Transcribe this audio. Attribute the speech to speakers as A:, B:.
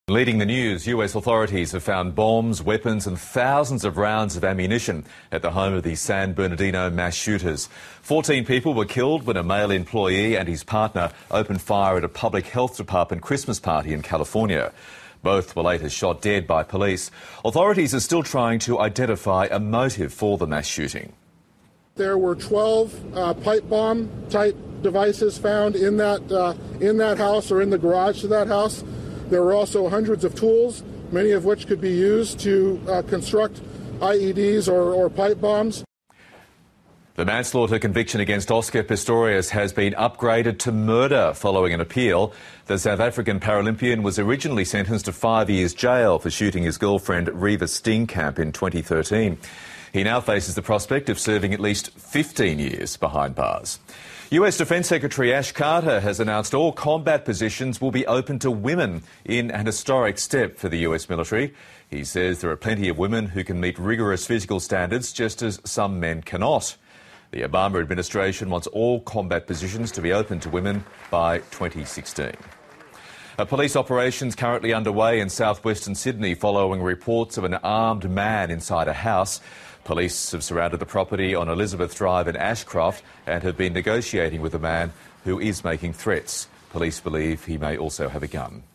A: Leading the news, US authorities have found bombs, weapons and thousands of rounds of ammunition at the home of the San Bernardino mass shooters. 14 people were killed when a male employee and his partner opened fire at a public health department Christmas party in California. Both were later shot dead by police. Authorities are still trying to identify a motive for the mass shooting.
B: There were 12 pipe bomb type devices found in that house or in the garage to that house. There were also hundreds of tools, many of which could be used to construct IEDs or pipe bombs.
A: The manslaughter conviction against Oscar Pistorius has been upgraded to murder following an appeal. The South African Paralympian was originally sentenced to 5 years jail for shooting his girlfriend Reeva Steenkamp in 2013. He now faces the prospect of serving at least 15 years behind bars. US Defence Secretary Ash Carter has announced all combat positions will be open to women in an historic step for the US military. He says there are plenty of women who can meet rigorous physical standards just as some men cannot. The Obama administration wants all combat positions to be open to women by 2016. A police operation is currently underway in southwestern Sydney following reports of an armed man inside a house. Police have surrounded the property on Elizabeth Drive in Ashcroft and have been negotiating with a man who is making threats. Police believe he may also have a gun.